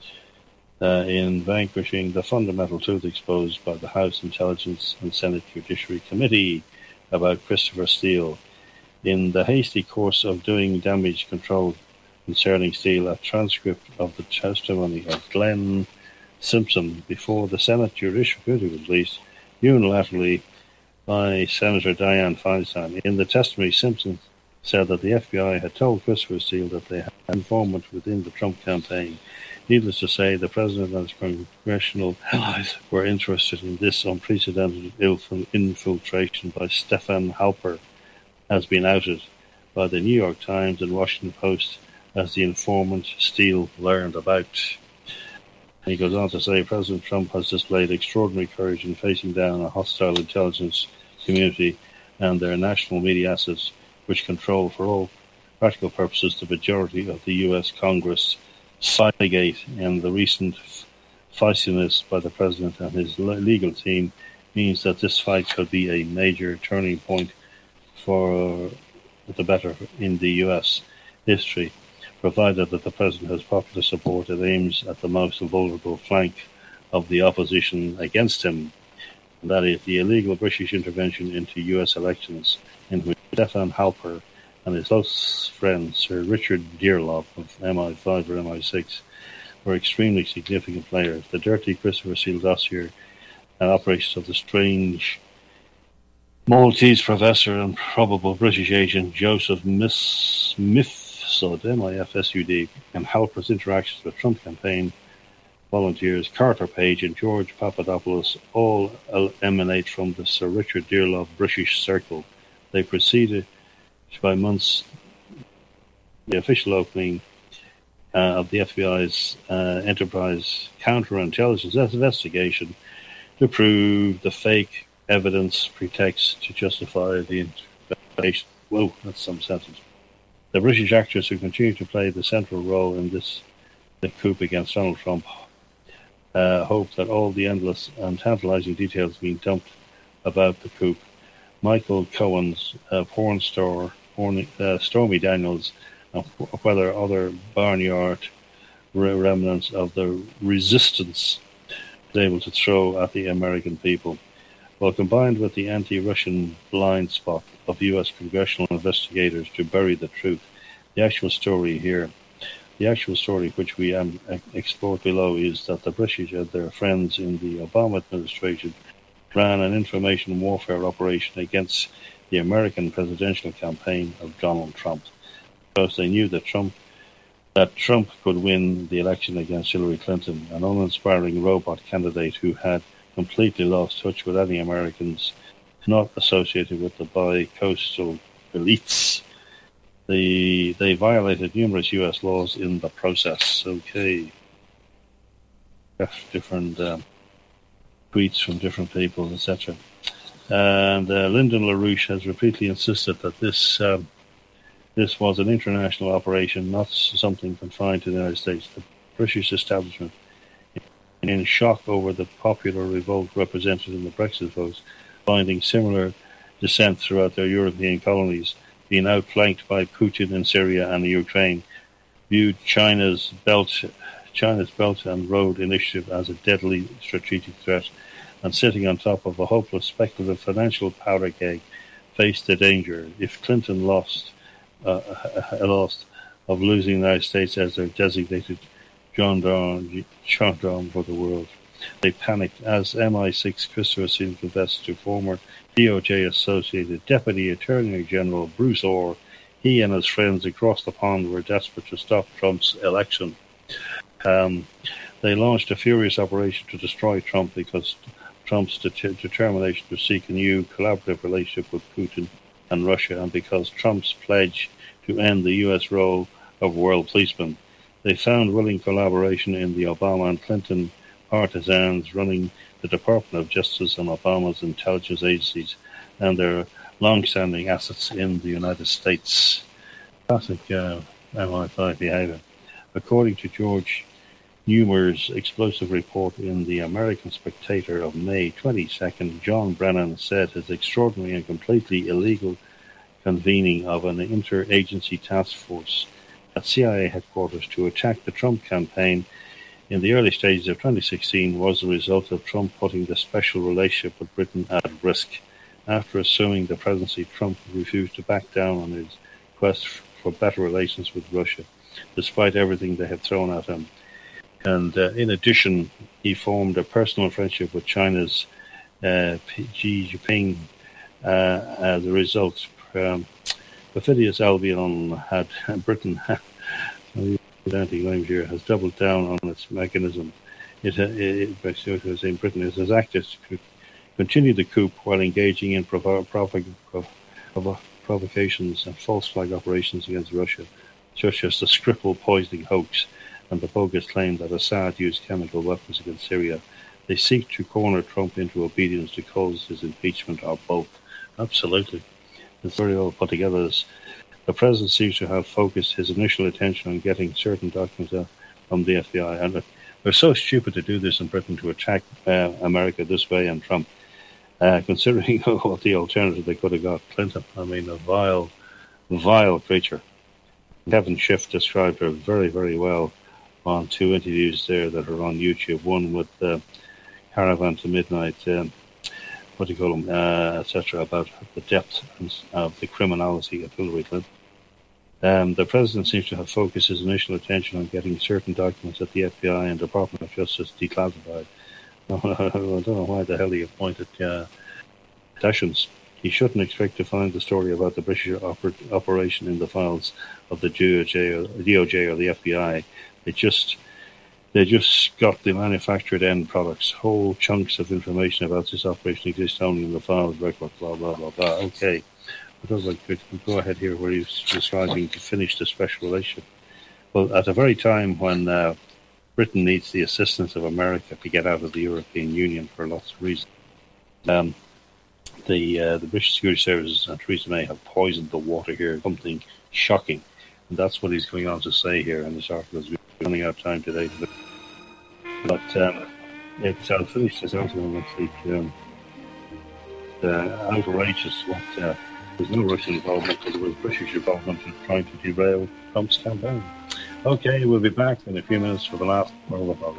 uh, in vanquishing the fundamental truth exposed by the House Intelligence and Senate Judiciary Committee about Christopher Steele. In the hasty course of doing damage control concerning Steele, a transcript of the testimony of Glenn Simpson before the Senate Judiciary Committee was released unilaterally by Senator Dianne Feinstein. In the testimony, Simpson said that the F B I had told Christopher Steele that they had an informant within the Trump campaign. Needless to say, the president and his congressional allies were interested in this unprecedented infiltration by Stephen Halper, has been outed by the New York Times and Washington Post as the informant Steele learned about. And he goes on to say President Trump has displayed extraordinary courage in facing down a hostile intelligence community and their national media assets, which control for all practical purposes the majority of the U S Congress. Spygate and the recent feistiness by the president and his legal team means that this fight could be a major turning point for the better in the U S history, provided that the president has popular support that aims at the most vulnerable flank of the opposition against him, and that is the illegal British intervention into U S elections, in which Stephen Halper and his close friend Sir Richard Dearlop of M I five or M I six were extremely significant players. The dirty Christopher Steele dossier and operations of the strange Maltese professor and probable British agent Joseph Mifsud, M I F S U D, and Halper's interactions with the Trump campaign volunteers Carter Page and George Papadopoulos all emanate from the Sir Richard Dearlove British Circle. They preceded by months the official opening uh, of the F B I's uh, enterprise counterintelligence investigation to prove the fake evidence pretext to justify the investigation. Whoa, that's some sentence. The British actors who continue to play the central role in this the coup against Donald Trump uh, hope that all the endless and tantalizing details being dumped about the coup. Michael Cohen's uh, porn star, porn, uh, Stormy Daniels, and whether other barnyard remnants of the resistance is able to throw at the American people. Well, combined with the anti-Russian blind spot of U S congressional investigators to bury the truth, the actual story here, the actual story which we um, explored below is that the British and their friends in the Obama administration ran an information warfare operation against the American presidential campaign of Donald Trump, because they knew that Trump that Trump could win the election against Hillary Clinton, an uninspiring robot candidate who had completely lost touch with any Americans not associated with the bi-coastal elites. They, they violated numerous U S laws in the process. Okay. Different um, tweets from different people, et cetera. And uh, Lyndon LaRouche has repeatedly insisted that this um, this was an international operation, not something confined to the United States. The British establishment, in shock over the popular revolt represented in the Brexit votes, finding similar dissent throughout their European colonies, being outflanked by Putin in Syria and Ukraine, viewed China's Belt, China's Belt and Road Initiative as a deadly strategic threat, and sitting on top of a hopeless speculative financial powder keg, faced the danger, if Clinton lost, uh, lost of losing the United States as their designated gendarme, gendarme for the world. They panicked as M I six Christopher Seale confessed to former D O J associated Deputy Attorney General Bruce Orr. He and his friends across the pond were desperate to stop Trump's election. Um, they launched a furious operation to destroy Trump because Trump's det- determination to seek a new collaborative relationship with Putin and Russia, and because Trump's pledge to end the U S role of world policeman. They found willing collaboration in the Obama and Clinton partisans running the Department of Justice and Obama's intelligence agencies and their long-standing assets in the United States. Classic uh, M I five behavior. According to George Neumer's explosive report in the American Spectator of May twenty-second, John Brennan said his extraordinary and completely illegal convening of an interagency task force at C I A headquarters to attack the Trump campaign in the early stages of twenty sixteen was the result of Trump putting the special relationship with Britain at risk. After assuming the presidency, Trump refused to back down on his quest for better relations with Russia, despite everything they had thrown at him. And uh, in addition, he formed a personal friendship with China's uh, Xi Jinping. Uh, as a result, um, Perfidious Albion had Britain had, has doubled down on its mechanism. It, it, it was in Britain. It has acted to continue the coup while engaging in provo- provo- provo- provocations and false flag operations against Russia, such as the Skripal poisoning hoax and the bogus claim that Assad used chemical weapons against Syria. They seek to corner Trump into obedience to cause his impeachment or both. Absolutely. It's very well put together. The president seems to have focused his initial attention on getting certain documents out from the F B I. And they're so stupid to do this in Britain, to attack uh, America this way and Trump, uh, considering what the alternative they could have got, Clinton. I mean, a vile, vile creature. Kevin Schiff described her very, very well on two interviews there that are on YouTube. One with uh, Caravan to Midnight, um, what do you call them, uh, et cetera, about the depth of the criminality of Hillary Clinton. Um, the president seems to have focused his initial attention on getting certain documents that the F B I and Department of Justice declassified. I don't know why the hell he appointed uh, Sessions. He shouldn't expect to find the story about the British oper- operation in the files of the D O J or, D O J or the F B I. They just They just got the manufactured end products. Whole chunks of information about this operation exist only in the files record, blah, blah, blah, blah. Okay. It does like good. Go ahead here where he's describing to finish the special relationship. Well, at a very time when uh, Britain needs the assistance of America to get out of the European Union for lots of reasons, um, the uh, the British Security Services and Theresa May have poisoned the water here, something shocking. And that's what he's going on to say here in this article. We're running out of time today. But um, it's, I'll finish this article next week. Um, uh, outrageous what... Uh, There's no Russian involvement, but there was British involvement in trying to derail Trump's campaign. Okay, we'll be back in a few minutes for the last part of the program.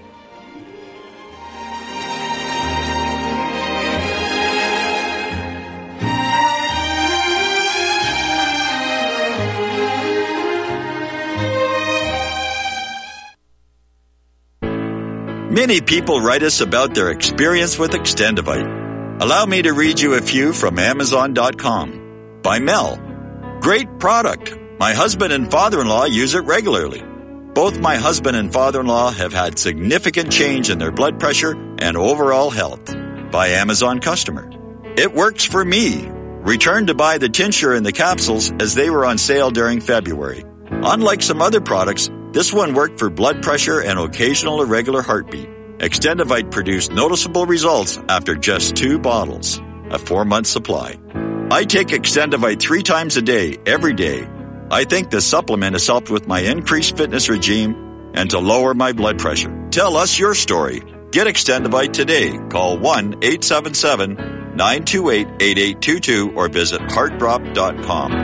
Many people write us about their experience with Extendivite. Allow me to read you a few from Amazon dot com. By Mel. Great product. My husband and father-in-law use it regularly. Both my husband and father-in-law have had significant change in their blood pressure and overall health. By Amazon customer. It works for me. Returned to buy the tincture and the capsules as they were on sale during February. Unlike some other products, this one worked for blood pressure and occasional irregular heartbeat. Extendivite produced noticeable results after just two bottles, a four-month supply. I take Extendivite three times a day, every day. I think this supplement has helped with my increased fitness regime and to lower my blood pressure. Tell us your story. Get Extendivite today. Call one eight seven seven, nine two eight, eight eight two two or visit heart drop dot com.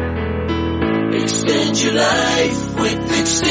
Extend your life with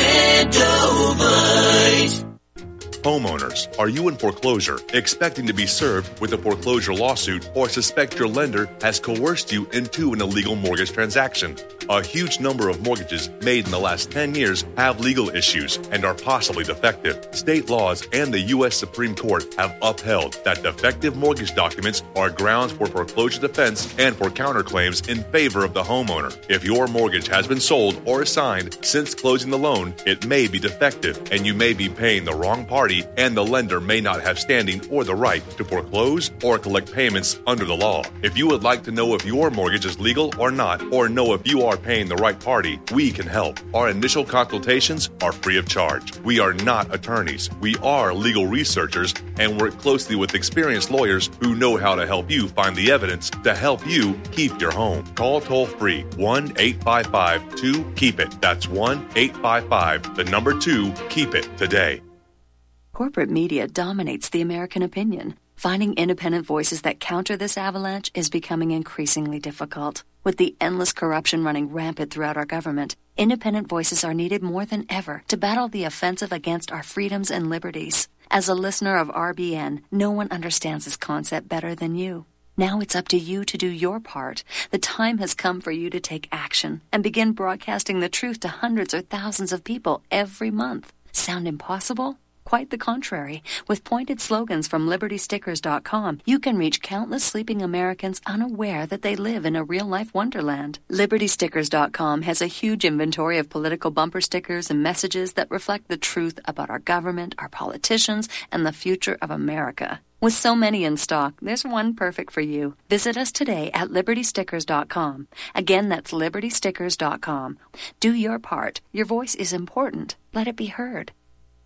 Extendivite. Homeowners, are you in foreclosure, expecting to be served with a foreclosure lawsuit, or suspect your lender has coerced you into an illegal mortgage transaction? A huge number of mortgages made in the last ten years have legal issues and are possibly defective. State laws and the U S Supreme Court have upheld that defective mortgage documents are grounds for foreclosure defense and for counterclaims in favor of the homeowner. If your mortgage has been sold or assigned since closing the loan, it may be defective and you may be paying the wrong party, and the lender may not have standing or the right to foreclose or collect payments under the law. If you would like to know if your mortgage is legal or not, or know if you are paying the right party, we can help. Our initial consultations are free of charge. We are not attorneys. We are legal researchers and work closely with experienced lawyers who know how to help you find the evidence to help you keep your home. Call toll-free one eight five five, two, keep it. That's one eight five five, the number two, keep it today. Corporate media dominates the American opinion. Finding independent voices that counter this avalanche is becoming increasingly difficult. With the endless corruption running rampant throughout our government, independent voices are needed more than ever to battle the offensive against our freedoms and liberties. As a listener of R B N, no one understands this concept better than you. Now it's up to you to do your part. The time has come for you to take action and begin broadcasting the truth to hundreds or thousands of people every month. Sound impossible? Quite the contrary. With pointed slogans from Liberty Stickers dot com, you can reach countless sleeping Americans unaware that they live in a real-life wonderland. Liberty Stickers dot com has a huge inventory of political bumper stickers and messages that reflect the truth about our government, our politicians, and the future of America. With so many in stock, there's one perfect for you. Visit us today at Liberty Stickers dot com. Again, that's Liberty Stickers dot com. Do your part. Your voice is important. Let it be heard.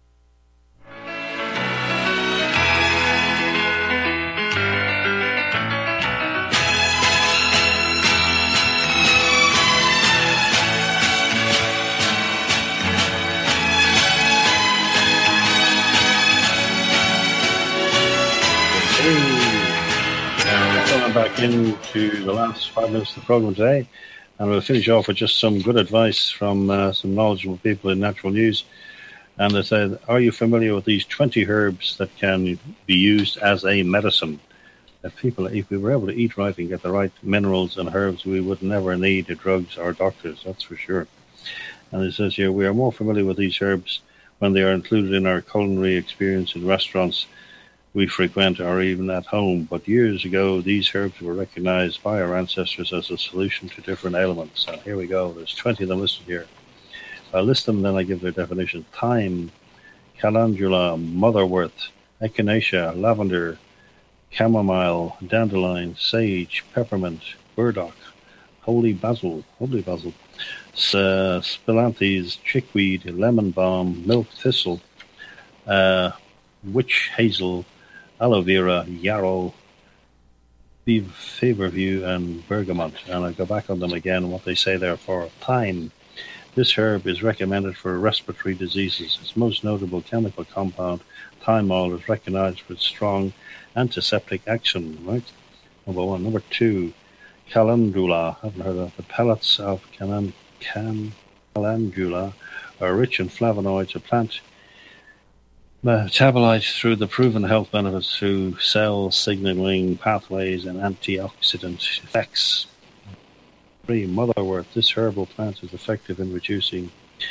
Back into the last five minutes of the program today, and we'll finish off with just some good advice from uh, some knowledgeable people in natural news. And they said, are you familiar with these twenty herbs that can be used as a medicine? That people, if we were able to eat right and get the right minerals and herbs, we would never need drugs or doctors, that's for sure. And it says here, we are more familiar with these herbs when they are included in our culinary experience in restaurants we frequent or even at home, but years ago these herbs were recognized by our ancestors as a solution to different ailments. And here we go, there's twenty of them listed here. I'll list them, then I give their definition. Thyme, calendula, motherwort, echinacea, lavender, chamomile, dandelion, sage, peppermint, burdock, holy basil, holy basil, uh, spilanthes, chickweed, lemon balm, milk thistle, uh, witch hazel, aloe vera, yarrow, feverview, and bergamot. And I'll go back on them again, what they say there for thyme. This herb is recommended for respiratory diseases. Its most notable chemical compound, thymol, is recognized for its strong antiseptic action. Right, number one. Number two, calendula. I haven't heard of the pellets of calan, can, calendula are rich in flavonoids, a plant metabolites through the proven health benefits through cell signaling pathways and antioxidant effects. Three, motherwort. This herbal plant is effective in reducing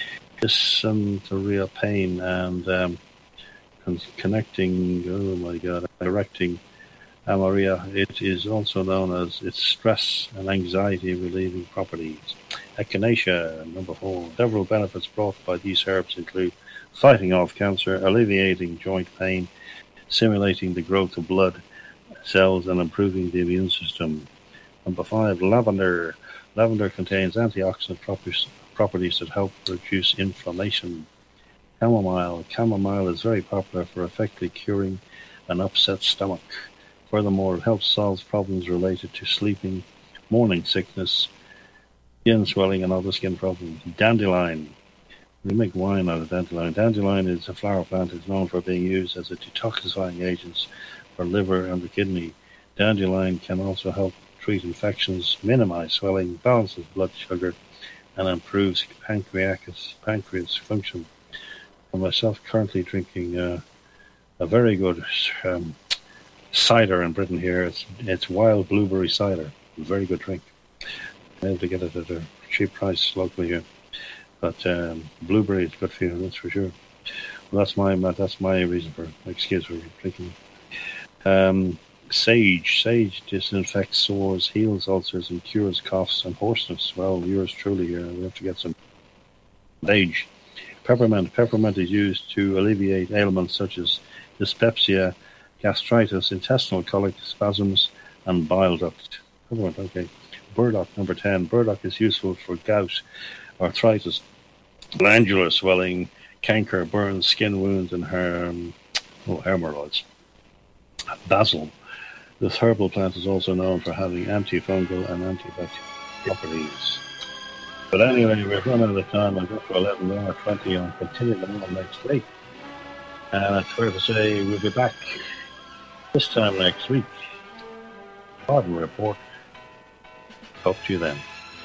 dysentery pain and um, con- connecting, oh my God, directing amoria. It is also known as its stress and anxiety relieving properties. Echinacea, number four. Several benefits brought by these herbs include fighting off cancer, alleviating joint pain, stimulating the growth of blood cells, and improving the immune system. Number five, lavender. Lavender contains antioxidant properties, properties that help reduce inflammation. Chamomile. Chamomile is very popular for effectively curing an upset stomach. Furthermore, it helps solve problems related to sleeping, morning sickness, skin swelling, and other skin problems. Dandelion. We make wine out of dandelion. Dandelion is a flower plant. It's known for being used as a detoxifying agent for liver and the kidney. Dandelion can also help treat infections, minimize swelling, balances blood sugar, and improves pancreas, pancreas function. For myself, currently drinking uh, a very good um, cider in Britain here. It's, it's wild blueberry cider. A very good drink. I'm able to get it at a cheap price locally here. But um, blueberry is good for you, that's for sure. Well, that's my that's my reason for excuse for drinking. Um, sage, sage disinfects sores, heals ulcers, and cures coughs and hoarseness. Well, yours truly here. We have to get some sage. Peppermint, peppermint is used to alleviate ailments such as dyspepsia, gastritis, intestinal colic, spasms, and bile duct. Peppermint, okay. Burdock, number ten. Burdock is useful for gout, arthritis, glandular swelling, canker, burns, skin wounds, and um, oh, hemorrhoids. Basil. This herbal plant is also known for having antifungal and antibacterial properties. But anyway, we've run out of time. I'll go for eleven hour twenty on continuing on next week. And it's fair to say we'll be back this time next week. Pardon report. Talk to you then.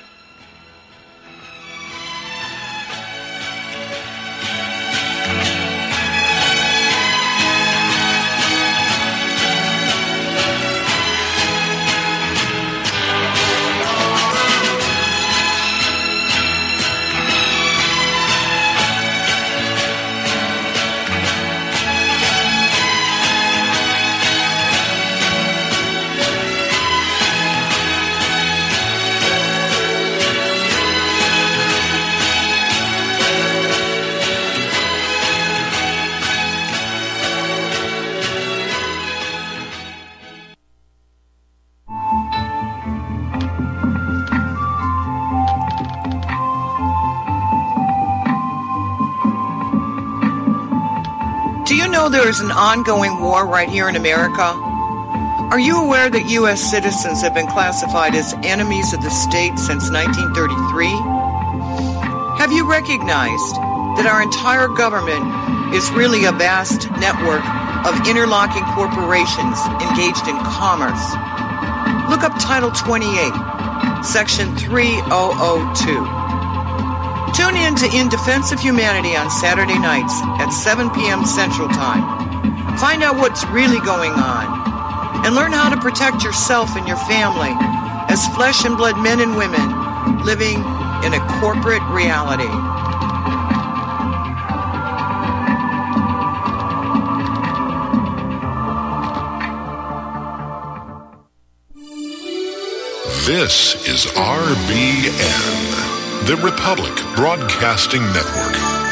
There is an ongoing war right here in America. Are you aware that U S citizens have been classified as enemies of the state since nineteen thirty-three? Have you recognized that our entire government is really a vast network of interlocking corporations engaged in commerce? Look up Title twenty-eight, Section three thousand two. Tune in to In Defense of Humanity on Saturday nights at seven p.m. Central Time. Find out what's really going on and learn how to protect yourself and your family as flesh and blood men and women living in a corporate reality. This is R B N, the Republic Broadcasting Network.